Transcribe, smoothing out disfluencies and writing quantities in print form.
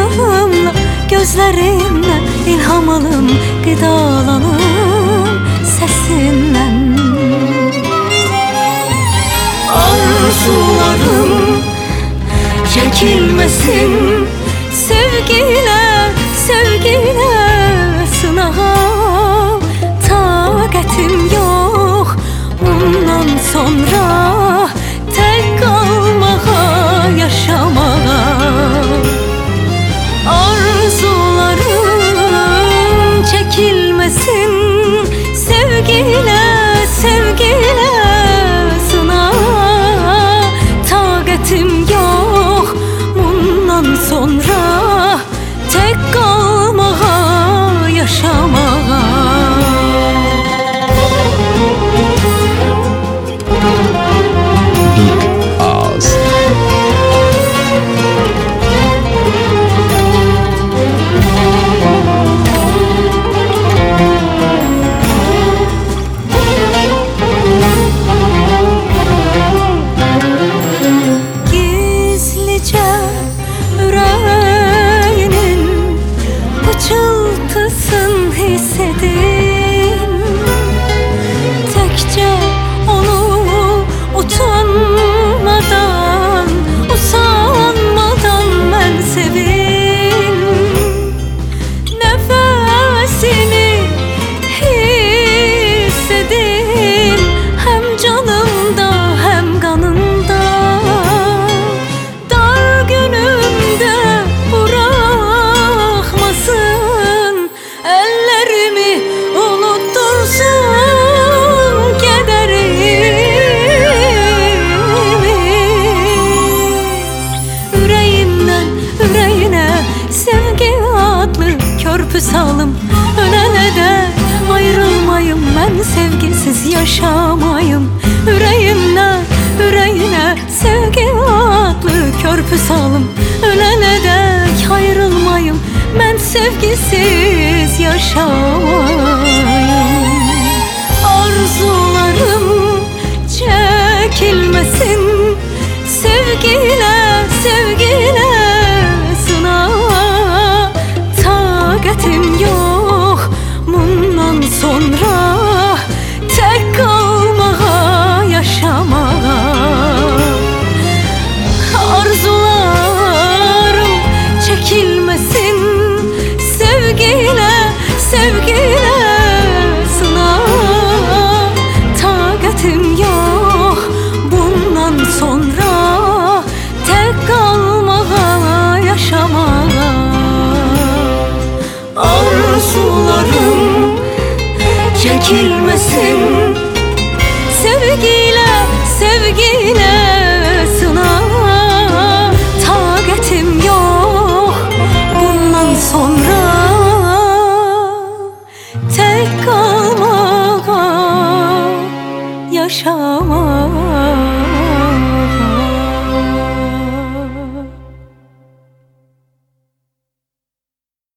Aşkınla, gözlerinle ilham alım, gıdalanım sesinden. Arzularım çekilmesin, sevgiyle, sevgiyle sınav. Taqətim yok bundan sonra tek kalmağa, yaşamağa. Arzularım çekilmesin, sevgiyle, sevgiyle sınav. Taqətim yok bundan sonra tek kalmağa, yaşamağa. Big Ağız. Gizlice yüreğinin pıçıltısın hissedin. Tekçe onu utanmadan, usanmadan ben sevin. Nefesini hissedin, hem canımda hem kanımda. Dar günümde bırakmasın, ellerimi unuttursun kederimi. Yüreğimden yüreğine sevgi adlı körpü salım. Ölene de ayrılmayım, ben sevgisiz yaşamayım. Yüreğimden yüreğine sevgi adlı körpü salım. Ölene dek ayrılmayım, ben sevgisiz yaşamayım. Arzularım çekilmesin, sevgiyle, sevgiyle sınav. Taqətim yok bundan sonra tek kalmağa, yaşamağa. Arzularım çekilmesin, sevgiyle, sevgiyle sınav. Taqətim yok bundan sonra tek kalmağa, yaşamağa. Arzularım çekilmesin, sevgiyle, sevgiyle sınav. Taqətim yok bundan sonra tek kalmağa, yaşamağa.